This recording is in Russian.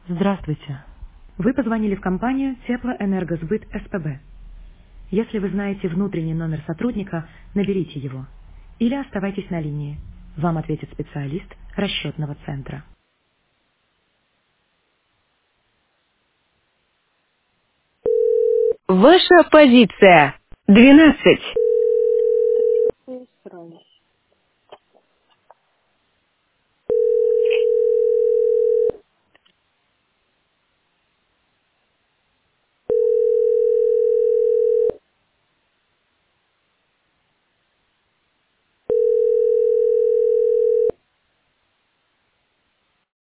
Здравствуйте. Вы позвонили в компанию Теплоэнергосбыт СПБ. Если вы знаете внутренний номер сотрудника, наберите его. Или оставайтесь на линии. Вам ответит специалист расчетного центра. Ваша позиция. 12.